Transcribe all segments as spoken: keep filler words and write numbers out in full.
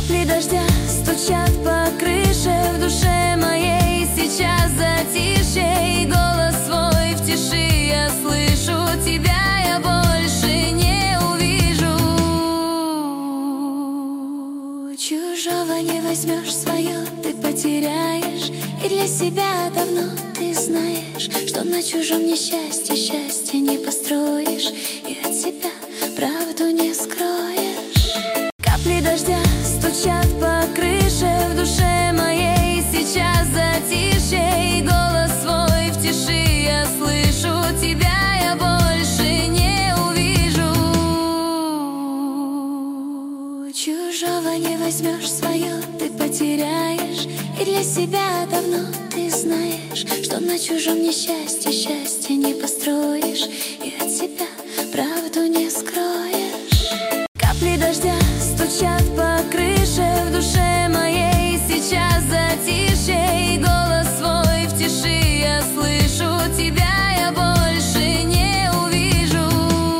Капли дождя стучат по крыше, в душе моей сейчас затишье, и голос свой в тиши я слышу, тебя я больше не увижу. Чужого не возьмешь, свое ты потеряешь, и для себя давно ты знаешь, что на чужом несчастье счастье не построишь, и от себя правду не скроешь. Капли дождя стучат по крыше, в душе моей сейчас затишье, и голос свой в тиши я слышу, тебя я больше не увижу. Чужого не возьмешь, свое ты потеряешь, и для себя давно ты знаешь, что на чужом несчастье счастье не построишь, и от себя правду не скроешь. Капли дождя стучат по крыше, в душе моей сейчас затишье, и голос свой в тиши я слышу, тебя я больше не увижу.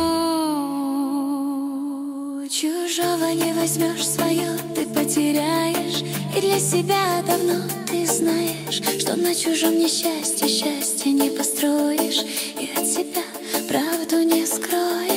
Чужого не возьмешь, свое ты потеряешь, и для себя давно ты знаешь, что на чужом несчастье счастье не построишь, и от себя правду не скроешь.